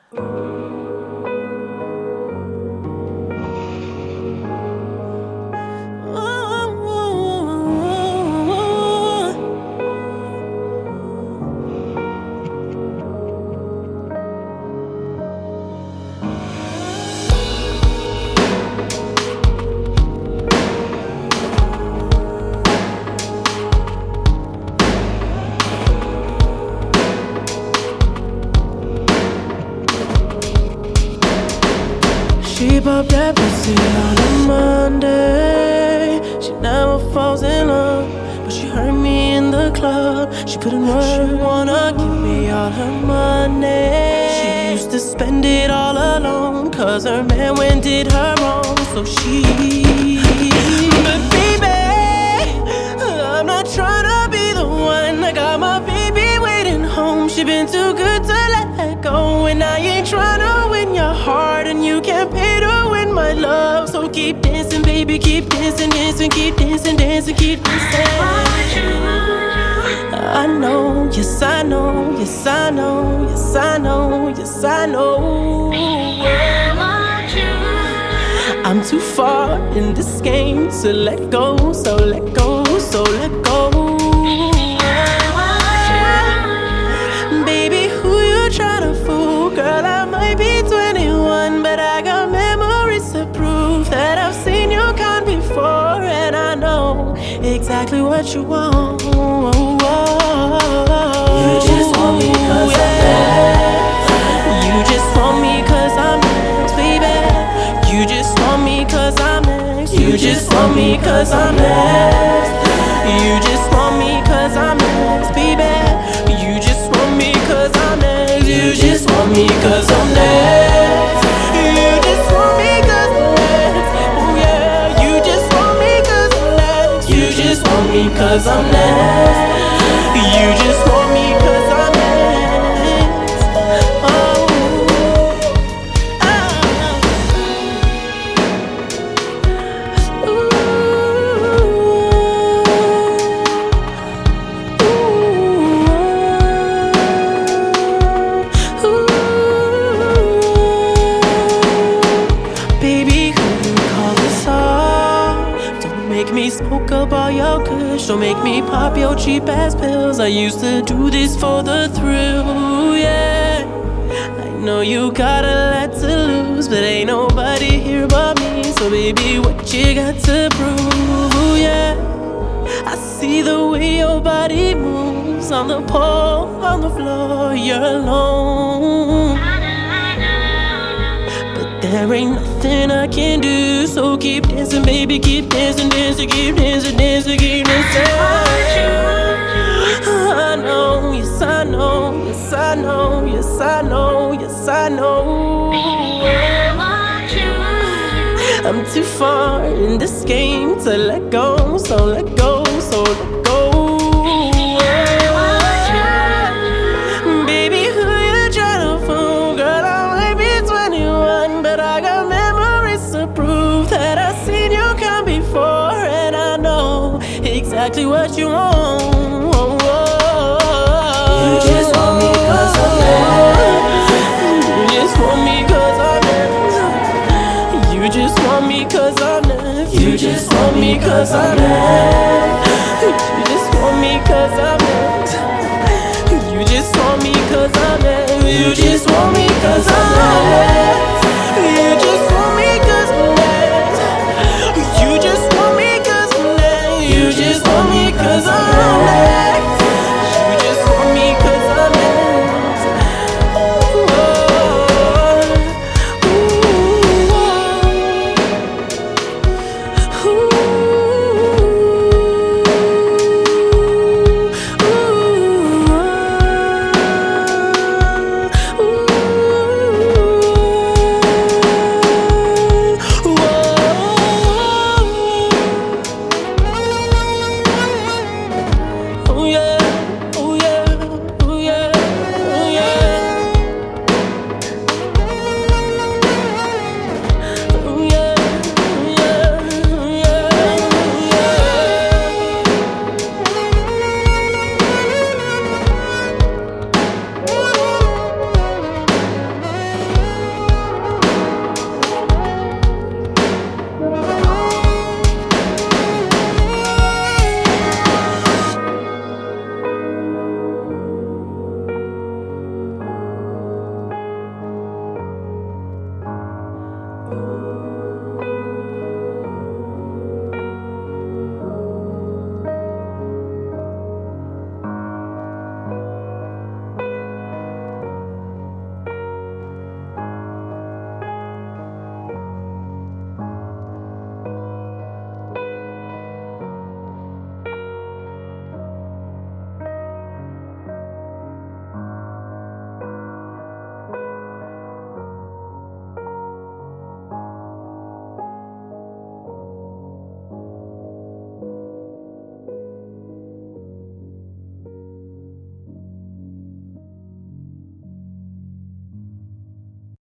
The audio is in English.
She popped that pussy on a Monday. She never falls in love, but she hurt me in the club. She put in work, she wanna give me all her money. She used to spend it all alone, cause her man went did her wrong. So she, but baby, I'm not tryna be the one. I got my baby waiting home. She been too good to let go, and I ain't tryna win your heart, and you can't pay to win my love. So keep dancing, baby, keep dancing, dancing, keep dancing, dancing, keep dancing. I know, yes I know, yes I know, yes I know, yes I know. I'm too far in this game to let go, so let go, so let go. Baby, who you tryna fool? Girl, I might be 21, but I got memories to prove that I've seen your kind before, and I know exactly what you want. You just want me cause I'm next. You just want me cause I'm next, baby. You just want me cause I'm next. You just want me cause I'm next. You just want me cause I'm next, baby. You just want me cause I'm next. You just want me cause I'm next. You just want me cause I'm next. Oh yeah, you just want me cause I'm next. You just want me cause I'm next. You just want me cause I'm next. Oh, baby, who you call this off? Don't make me smoke up all your kush. Don't make me pop your cheap ass pills. I used to do this for the thrill, yeah. I know you got a lot to lose, but ain't nobody here but me. So baby, what you got to prove, yeah. I see the way your body moves on the pole, on the floor, you're alone. But there ain't nothing I can do, so keep dancing, baby, keep dancing, dancing, keep dancing, dancing, keep dancing. I know, yes I know, yes I know, yes I know, yes I know. I'm too far in this game to let go, so let go, so let go. Baby, who you tryna fool? Girl, I might be 21, but I got memories to prove that I've seen you come before, and I know exactly what you want. You just want me cause I'm next. You just want me cause I'm next. You just want me cause I'm next. You just want me cause I'm next. You just want me cause I'm next. You just want me cause I'm next. You just want me cause I'm